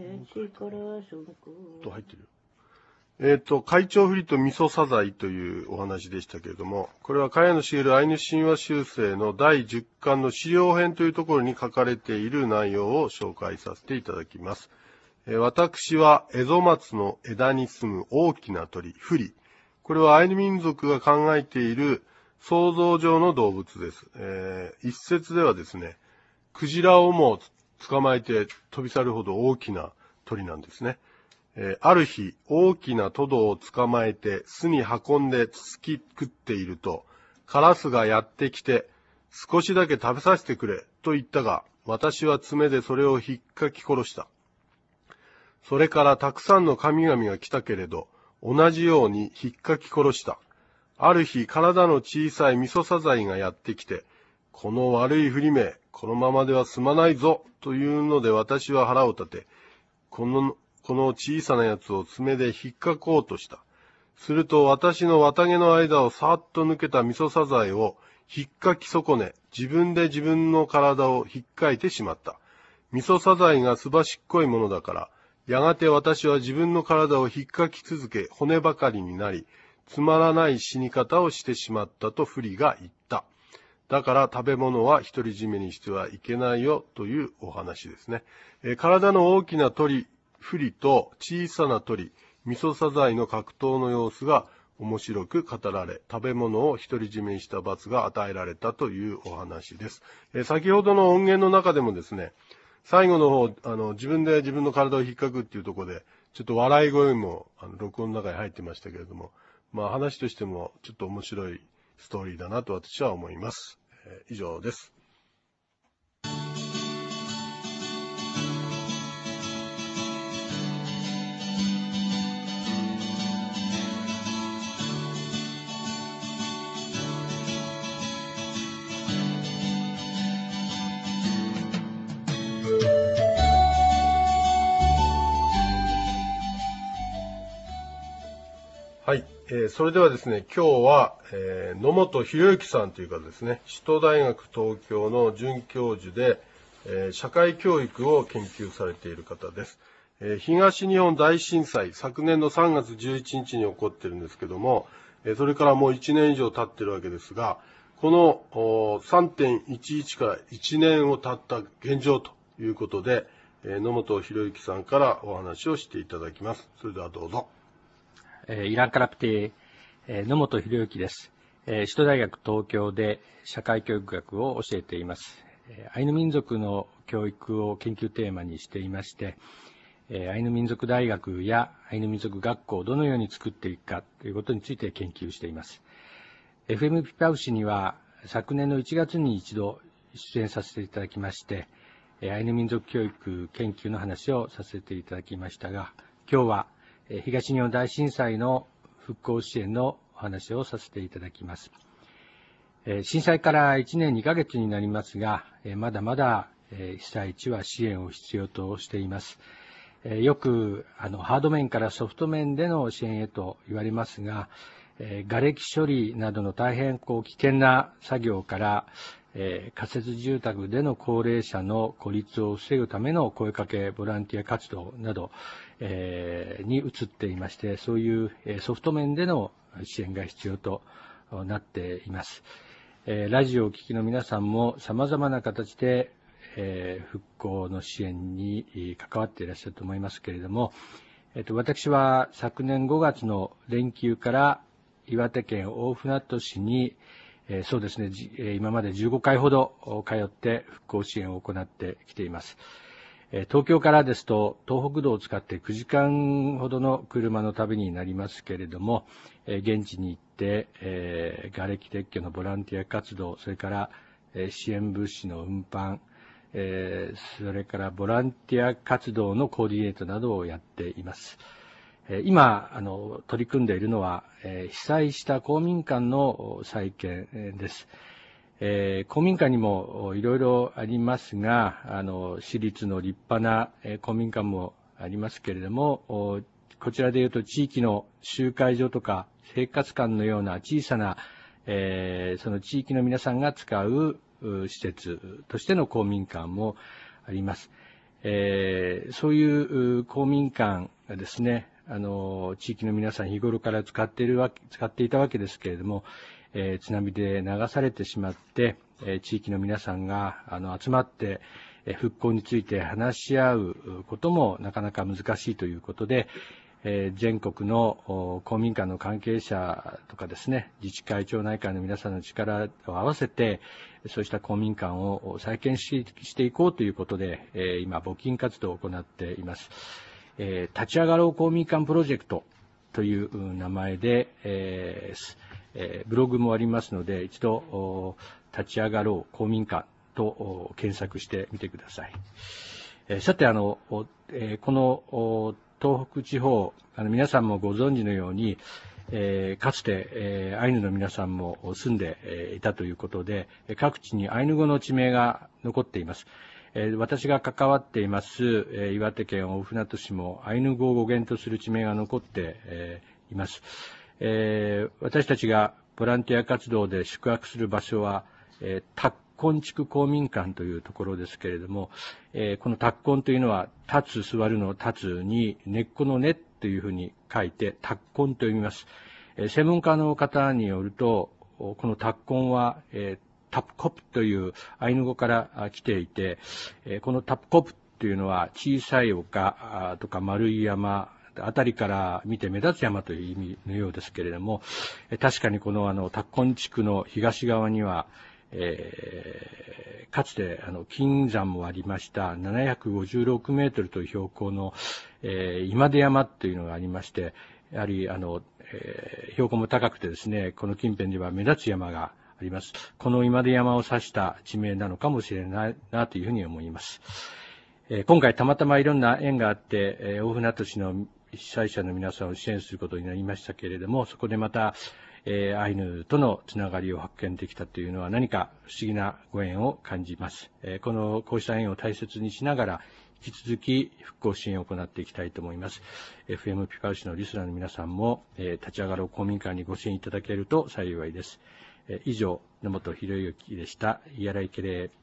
Speaker 2: ってる。えっと、会長振りと味噌サザイというお話でしたけれども、これは茅野茂アイヌ神話修正のだいじゅっかんの資料編というところに書かれている内容を紹介させていただきます。えー、私はエゾマツの枝に住む大きな鳥、フリ。これはアイヌ民族が考えている想像上の動物です。えー、一説ではですね、クジラをも捕まえて飛び去るほど大きな鳥なんですね。えー、ある日、大きなトドを捕まえて巣に運んでつき食っていると、カラスがやってきて、少しだけ食べさせてくれと言ったが、私は爪でそれをひっかき殺した。それからたくさんの神々が来たけれど、同じようにひっかき殺した。ある日、体の小さいミソサザイがやってきて、この悪い振り目、このままでは済まないぞ、というので私は腹を立て、この、この小さなやつを爪で引っかこうとした。すると私の綿毛の間をさーっと抜けたミソサザイを引っかき損ね、自分で自分の体を引っかいてしまった。ミソサザイがすばしっこいものだから、やがて私は自分の体を引っかき続け、骨ばかりになり、つまらない死に方をしてしまったとフリが言った。 だから食べ物は独り占めにしてはいけないよというお話ですね。えー、体の大きな鳥、フリと小さな鳥、ミソサザイの格闘の様子が面白く語られ、食べ物を独り占めにした罰が与えられたというお話です。えー、先ほどの音源の中でもですね、最後の方、あの、自分で自分の体を引っかくっていうところで、ちょっと笑い声も、あの、録音の中に入ってましたけれども、まあ話としてもちょっと面白いストーリーだなと私は思います。えー、以上です。はい、えー、それではですね、今日は、えー、野本博之さんという方ですね、首都大学東京の准教授で、えー、社会教育を研究されている方です。えー、東日本大震災、昨年のさんがつじゅういちにちに起こってるんですけども、えー、それからもういちねん以上経ってるわけですが、この さんてんいちいち からいちねんを経った現状ということで、えー、野本博之さんからお話をしていただきます。それではどうぞ。
Speaker 1: イランカラプティ、野本博之です。首都大学東京で社会教育学を教えています。アイヌ民族の教育を研究テーマにしていまして、アイヌ民族大学やアイヌ民族学校をどのように作っていくかということについて研究しています。エフエム ピパウシには昨年のいちがつに一度出演させていただきまして、アイヌ民族教育研究の話をさせていただきましたが、今日は東日本大震災の復興支援のお話をさせていただきます。震災からいちねんにかげつになりますが、まだまだ被災地は支援を必要としています。よくあのハード面からソフト面での支援へと言われますが、瓦礫処理などの大変こう危険な作業から、えー、仮設住宅での高齢者の孤立を防ぐための声かけボランティア活動など、えー、に移っていまして、そういうソフト面での支援が必要となっています。えー、ラジオをお聞きの皆さんも様々な形で、えー、復興の支援に関わっていらっしゃると思いますけれども、えー、と私は昨年ごがつの連休から岩手県大船渡市にえー、そうですね、今までじゅうごかいほど通って復興支援を行ってきています。えー、東京からですと東北道を使ってくじかんほどの車の旅になりますけれども、えー、現地に行って、えー、瓦礫撤去のボランティア活動、それから、えー、支援物資の運搬、えー、それからボランティア活動のコーディネートなどをやっています。今あの取り組んでいるのは、えー、被災した公民館の再建です。えー、公民館にもいろいろありますが、あの私立の立派な公民館もありますけれども、こちらでいうと地域の集会所とか生活館のような小さな、えー、その地域の皆さんが使う施設としての公民館もあります。えー、そういう公民館がですね、あの地域の皆さん日頃から使っているわけ、使っていたわけですけれども、えー、津波で流されてしまって、えー、地域の皆さんがあの集まって、えー、復興について話し合うこともなかなか難しいということで、えー、全国の公民館の関係者とかですね、自治会町内会の皆さんの力を合わせて、そうした公民館を再建し、していこうということで、えー、今募金活動を行っています。えー、立ち上がろう公民館プロジェクトという名前で、えーえー、ブログもありますので、一度立ち上がろう公民館と検索してみてください。えー、さてあの、えー、この東北地方、あの皆さんもご存知のように、えー、かつて、えー、アイヌの皆さんも住んでいたということで、各地にアイヌ語の地名が残っています。私が関わっています岩手県大船渡市もアイヌ語を語源とする地名が残っています。私たちがボランティア活動で宿泊する場所はタッコン地区公民館というところですけれども、このタッコンというのは立つ座るの立つに根っこの根というふうに書いてタッコンと読みます。専門家の方によるとこのタッコンはタプコプというアイヌ語から来ていて、このタプコプというのは小さい丘とか丸い山あたりから見て目立つ山という意味のようですけれども、確かにこのあのタッコン地区の東側には、えー、かつてあの金山もありましたななひゃくごじゅうろくメートルという標高の、えー、今出山というのがありまして、やはりあの、えー、標高も高くてですね、この近辺では目立つ山があります。この今出山を指した地名なのかもしれないなというふうに思います。えー、今回たまたまいろんな縁があって、えー、大船渡市の被災者の皆さんを支援することになりましたけれども、そこでまた、えー、アイヌとのつながりを発見できたというのは何か不思議なご縁を感じます。えー、この、こうした縁を大切にしながら、引き続き復興支援を行っていきたいと思います。エフエム ピパウシのリスナーの皆さんも、えー、立ち上がろう公民館にご支援いただけると幸いです。えー、以上、野本博之でした。イヤライケレー。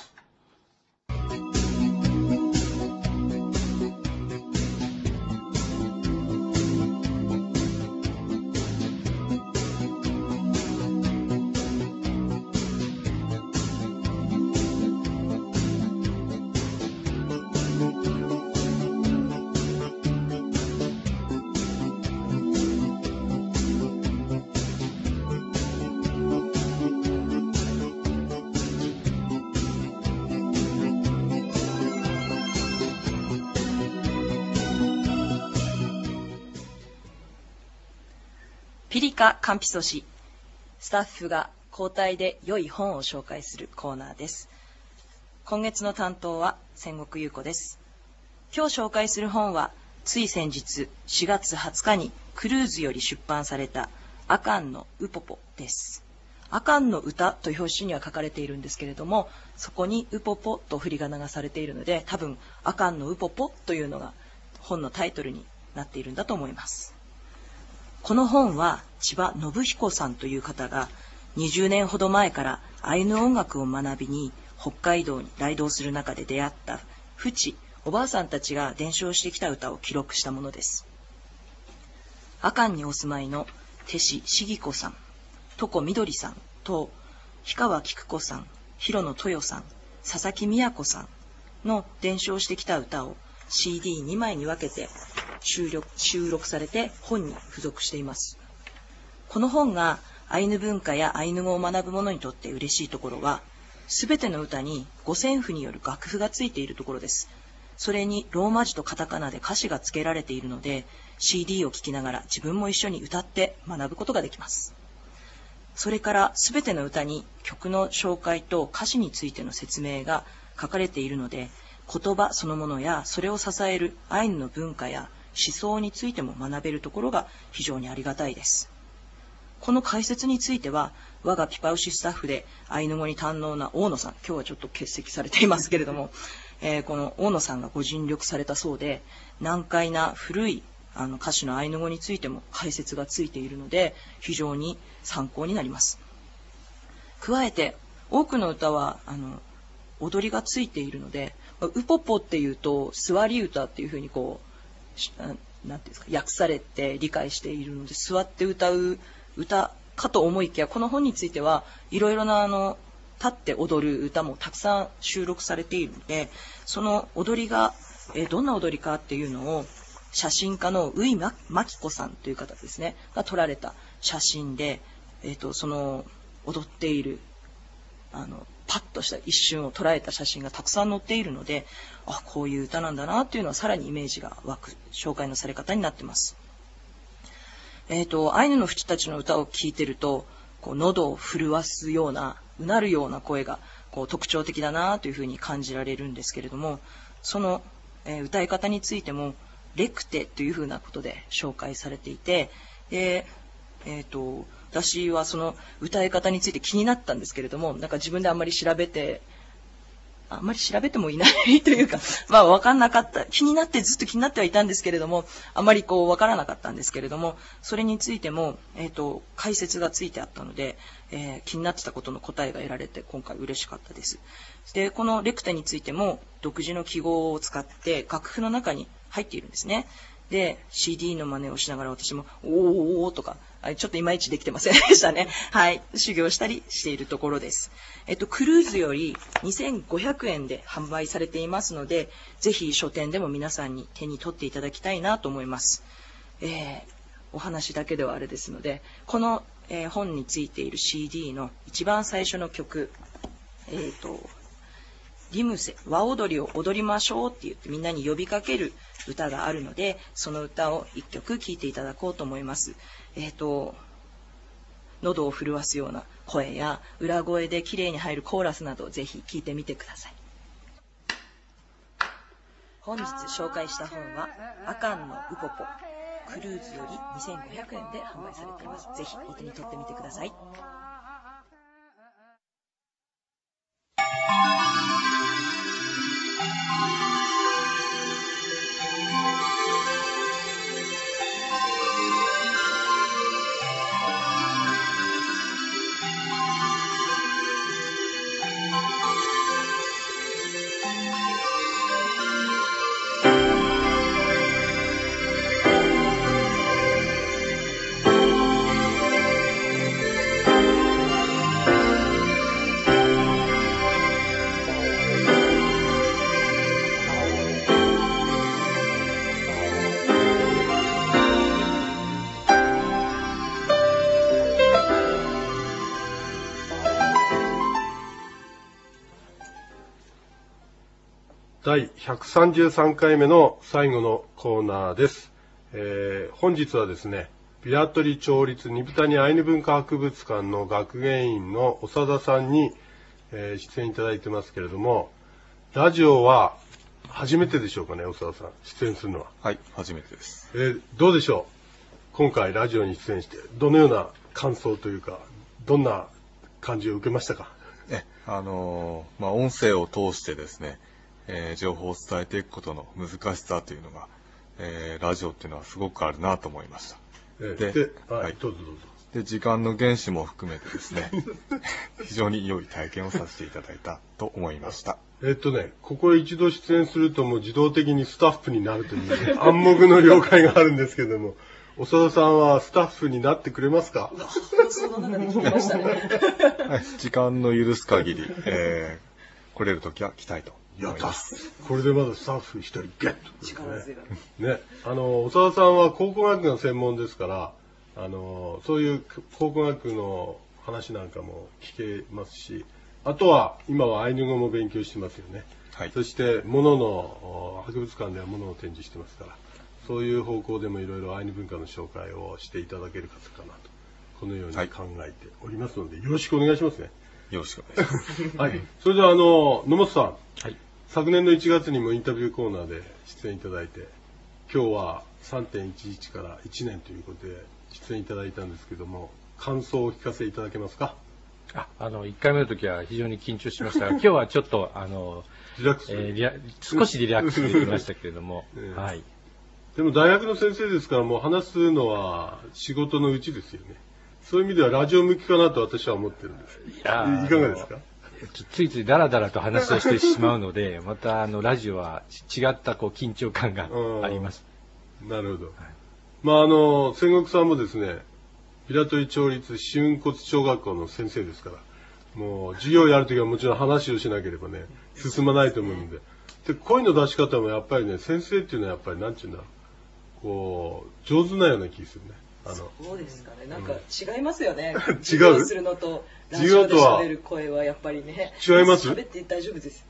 Speaker 3: ピリカカンピソシ、スタッフが交代で良い本を紹介するコーナーです。今月の担当は千石優子です。今日紹介する本は、つい先日しがつはつかにクルーズより出版されたアカンのウポポです。アカンの歌という表紙には書かれているんですけれども、そこにウポポと振り仮名がされているので、多分アカンのウポポというのが本のタイトルになっているんだと思います。この本は千葉信彦さんという方がにじゅうねんほど前からアイヌ音楽を学びに北海道に来道する中で出会ったフチ、おばあさんたちが伝承してきた歌を記録したものです。阿寒にお住まいの手師茂子さん、床みどりさんと氷川菊子さん、広野豊さん、佐々木都さんの伝承してきた歌を シーディーに 枚に分けて収録、収録されて本に付属しています。この本がアイヌ文化やアイヌ語を学ぶ者にとって嬉しいところは、すべての歌に五線譜による楽譜がついているところです。それにローマ字とカタカナで歌詞が付けられているので、シーディー を聴きながら自分も一緒に歌って学ぶことができます。それからすべての歌に曲の紹介と歌詞についての説明が書かれているので、言葉そのものやそれを支えるアイヌの文化や思想についても学べるところが非常にありがたいです。この解説については、我がピパウシスタッフでアイヌ語に堪能な大野さん、今日はちょっと欠席されていますけれども、えー、この大野さんがご尽力されたそうで、難解な古いあの歌詞のアイヌ語についても解説がついているので、非常に参考になります。加えて、多くの歌はあの踊りがついているので、ウポポっていうと座り歌っていうふうにこう、なんていうんですか、訳されて理解しているので、座って歌う歌かと思いきや、この本についてはいろいろなあの立って踊る歌もたくさん収録されているので、その踊りが、えー、どんな踊りかっていうのを写真家の宇井真紀子さんという方ですねが撮られた写真で、えー、とその踊っているあのパッとした一瞬を捉えた写真がたくさん載っているので、あ、こういう歌なんだなっていうのはさらにイメージが湧く紹介のされ方になっています。えーと、アイヌのフチたちの歌を聴いてると、こう喉を震わすような、うなるような声がこう特徴的だなというふうに感じられるんですけれども、その、えー、歌い方についてもレクテというふうなことで紹介されていて、で、えーと、私はその歌い方について気になったんですけれども、なんか自分であんまり調べて、あんまり調べてもいないというか、まあ分かんなかった、気になってずっと気になってはいたんですけれども、あんまりこう分からなかったんですけれども、それについても、えっと、解説がついてあったので、えー、気になってたことの答えが得られて今回嬉しかったです。で、このレクテについても独自の記号を使って楽譜の中に入っているんですね。 で、シーディー の真似をしながら私も、おーおーとか、ちょっといまいちできてませんでしたね。はい。修行したりしているところです。えっと、クルーズよりにせんごひゃくえんで販売されていますので、ぜひ書店でも皆さんに手に取っていただきたいなと思います。えー、お話だけではあれですので、この、えー、本についている シーディー の一番最初の曲、えっと、リムセ、和踊りを踊りましょうって言ってみんなに呼びかける歌があるので、その歌を一曲聴いていただこうと思います。えっと、喉を震わすような声や裏声で綺麗に入るコーラスなどをぜひ聴いてみてください。本日紹介した本は、アカンのウポポ、クルーズよりにせんごひゃくえんで販売されています。ぜひお手に取ってみてください。
Speaker 2: だいひゃくさんじゅうさんかいめの最後のコーナーです。えー、本日はですね、平取町立二部谷アイヌ文化博物館の学芸員の長田さんに、えー、出演いただいてますけれども、ラジオは初めてでしょうかね、長田さん、出演するのは。
Speaker 4: はい、初めてです。
Speaker 2: えー、どうでしょう、今回ラジオに出演して、どのような感想というか、どんな感じを受けましたか？
Speaker 4: え、あのー、まあ、音声を通してですね、えー、情報を伝えていくことの難しさというのが、えー、ラジオっていうのはすごくあるなと思いました。
Speaker 2: えー、で、ではい、どうぞどうぞ。
Speaker 4: で、時間の原資も含めてですね、非常に良い体験をさせていただいたと思いました。
Speaker 2: えっとね、ここへ一度出演するともう自動的にスタッフになるという、ね、暗黙の了解があるんですけども、長田さんはスタッフになってくれますか？
Speaker 4: 時間の許す限り、えー、来れるときは来たいと。
Speaker 2: やった。これでまだスタッフ一人ゲット、力強い。ね、あの長田さんは考古学が専門ですから、あのそういう考古学の話なんかも聞けますし、あとは今はアイヌ語も勉強してますよね。はい。そして物の博物館では物を展示してますから、そういう方向でもいろいろアイヌ文化の紹介をしていただけるかなと、このように考えておりますので、はい、よろしくお願いしますね。
Speaker 4: よろしくお願いします。
Speaker 2: はい。それでは、あの、野本さん。
Speaker 1: はい。
Speaker 2: 昨年のいちがつにもインタビューコーナーで出演いただいて、今日は さんてんいちいち からいちねんということで出演いただいたんですけども、感想をお聞かせいただけますか？
Speaker 1: あ、あの、いっかいめの時は非常に緊張しましたが、今日はちょっと、あの、
Speaker 2: リラックス、
Speaker 1: えー、リラ少しリラックスできましたけれども、えー、はい。
Speaker 2: でも大学の先生ですから、もう話すのは仕事のうちですよね。そういう意味ではラジオ向きかなと私は思ってるんです。いやいかがですか？
Speaker 1: ついついダラダラと話をしてしまうので、またあのラジオは違ったこう緊張感があります。
Speaker 2: なるほど。はい、まああの仙石さんもですね、平取町立春骨小学校の先生ですから、もう授業やるときはもちろん話をしなければね進まないと思うんで、で声の出し方もやっぱりね、先生っていうのはやっぱりなんていうんだろう、こう上手なような気がするね。
Speaker 3: あのそうですかね。なんか違いますよね。
Speaker 2: 違う。
Speaker 3: するのとラジオで喋る声はやっぱりね。
Speaker 2: 違います。
Speaker 3: 喋って大丈夫ですよ。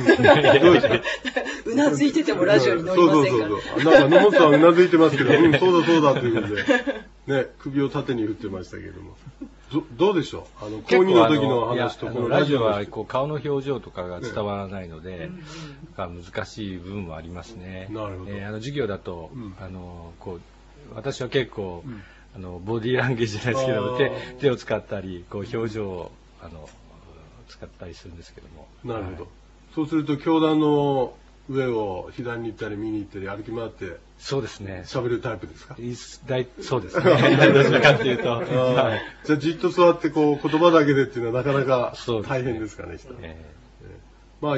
Speaker 3: うなずいててもラジオに乗りませんから。そうそうそう。
Speaker 2: なんか野本さんうなずいてますけど、うん、そうだそうだということでね、首を縦に振ってましたけれども。ど, どうでしょう、あの講義の時の話とこの
Speaker 1: ラジオはこう顔の表情とかが伝わらないので、ね、難しい部分もありますね。
Speaker 2: なるほど。
Speaker 1: えー、あの授業だと、うん、あのこう私は結構、うん、あのボディーランゲージじゃないですけども 手, 手を使ったりこう表情をあの使ったりするんですけども。
Speaker 2: なるほど。はい、そうすると教壇の上を左に行ったり右に行ったり歩き回って
Speaker 1: そうですね。
Speaker 2: 喋るタイプですか？
Speaker 1: そうですね。どちらかというと、
Speaker 2: はい、じゃあじっと座ってこう言葉だけでっていうのはなかなか大変ですかね。えー、まあ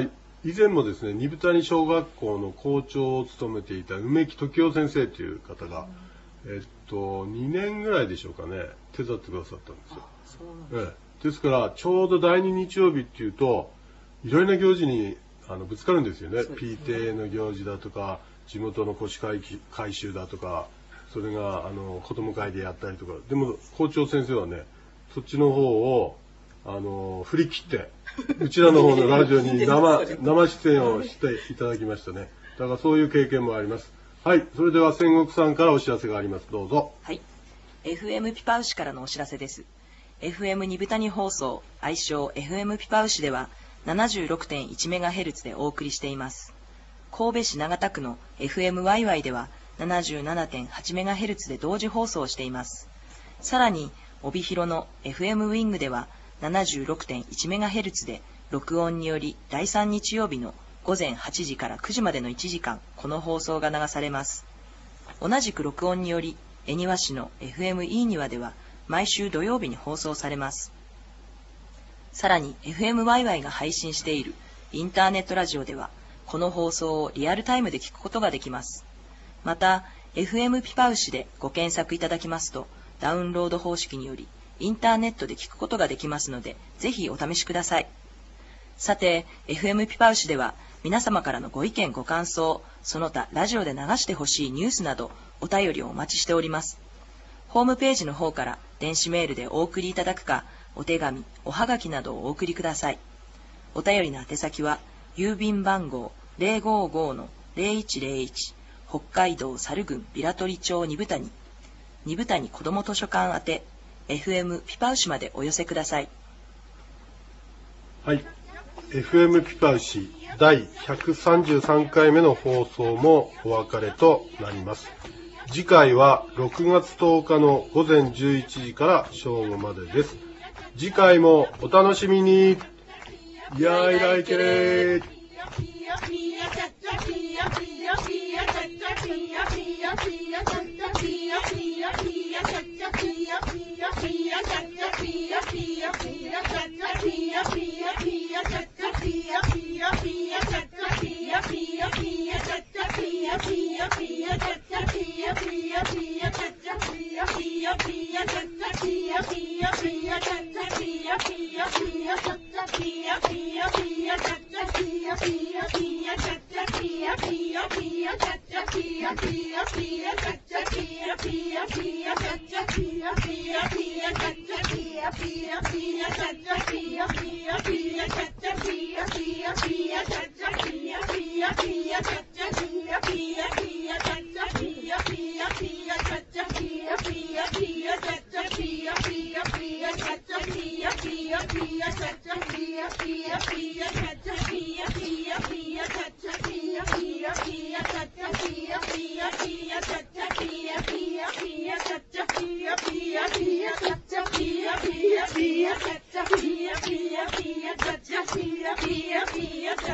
Speaker 2: 以前もですね、二部谷小学校の校長を務めていた梅木時夫先生という方が、うん、えっと、にねんぐらいでしょうかね、手伝ってくださったんですよ。そうなんです。ええ、ですから、ちょうどだいに日曜日っていうと、いろいろな行事にあのぶつかるんですよね。ね、ピーティーエー の行事だとか、地元の腰会回収だとか、それがあの子供会でやったりとか。でも校長先生はね、そっちの方をあの振り切って、うちらの方のラジオに生生出演をしていただきましたね。だからそういう経験もあります。はい、それでは仙石さんからお知らせがあります。どうぞ。
Speaker 3: はい、エフエム ピパウシからのお知らせです。エフエム 二部谷放送、愛称 エフエム ピパウシでは ななじゅうろくてんいちメガヘルツ でお送りしています。神戸市長田区の エフエムワイワイ では ななじゅうななてんはちメガヘルツ で同時放送しています。さらに、帯広の エフエム ウィングでは ななじゅうろくてんいちメガヘルツ で録音によりだいさん日曜日のごぜんはちじからくじまでのいちじかん、この放送が流されます。同じく録音により、恵庭市の エフエム いいにわでは毎週土曜日に放送されます。さらに エフエムワイワイ が配信しているインターネットラジオでは、この放送をリアルタイムで聞くことができます。また、エフエム ピパウシでご検索いただきますと、ダウンロード方式により、インターネットで聞くことができますので、ぜひお試しください。さて、エフエム ピパウシでは、皆様からのご意見ご感想、その他ラジオで流してほしいニュースなど、お便りをお待ちしております。ホームページの方から電子メールでお送りいただくか、お手紙、おはがきなどをお送りください。お便りの宛先は、郵便番号 ゼロごーごーのゼロいちゼロいち、北海道猿郡平取町二部谷、二部谷子ども図書館宛て、エフエム ピパウシまでお寄せください。
Speaker 2: はい。エフエム ピパウシだいひゃくさんじゅうさんかいめの放送もお別れとなります。次回はろくがつとおかのごぜんじゅういちじから正午までです。次回もお楽しみに。いやーいらいけれ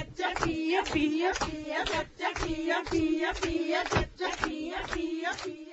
Speaker 2: ー。Pia, pia, pia, pia, pia, pia, pia, pia, pia, pia, pia.